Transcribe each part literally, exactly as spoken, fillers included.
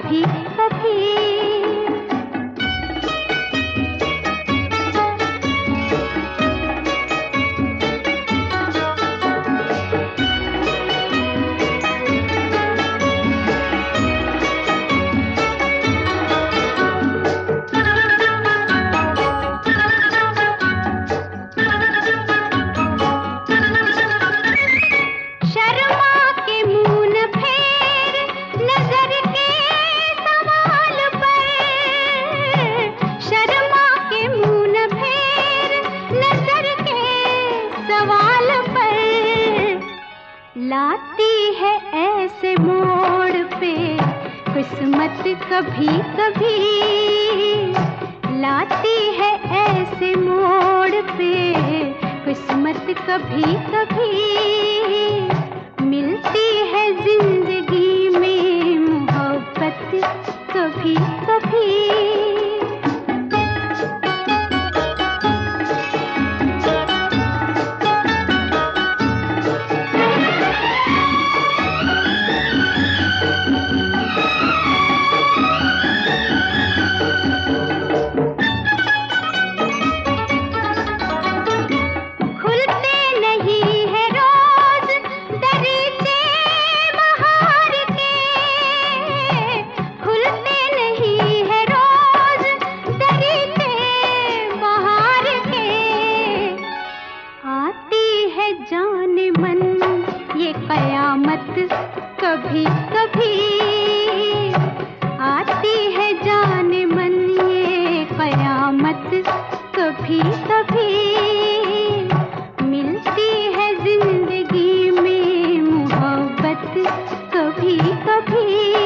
कभी कभी। लाती है ऐसे मोड़ पे किस्मत कभी कभी, लाती है ऐसे मोड़ पे किस्मत कभी कभी। मिलती है जिंदगी में मोहब्बत कभी कभी। जाने मन ये कयामत कभी कभी, आती है जाने मन ये कयामत कभी कभी। मिलती है जिंदगी में मोहब्बत कभी कभी।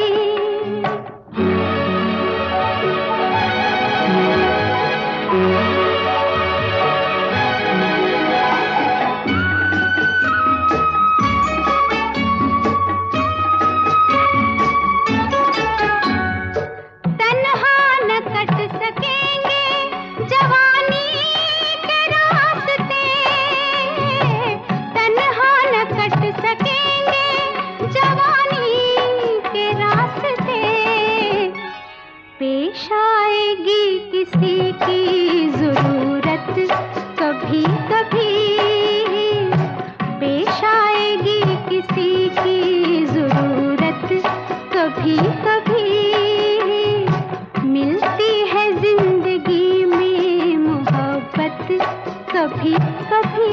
पेश आएगी किसी की जरूरत कभी कभी, पेश आएगी किसी की जरूरत कभी कभी। मिलती है जिंदगी में मोहब्बत कभी कभी।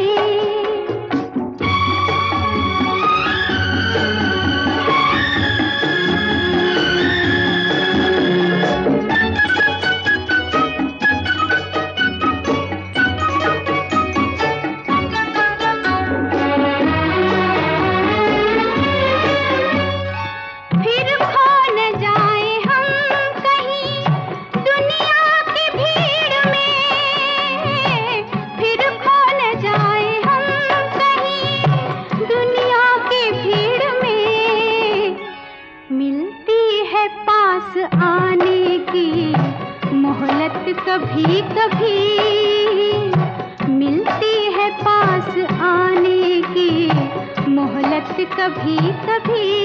आने की मोहलत कभी कभी, मिलती है पास आने की मोहलत कभी कभी।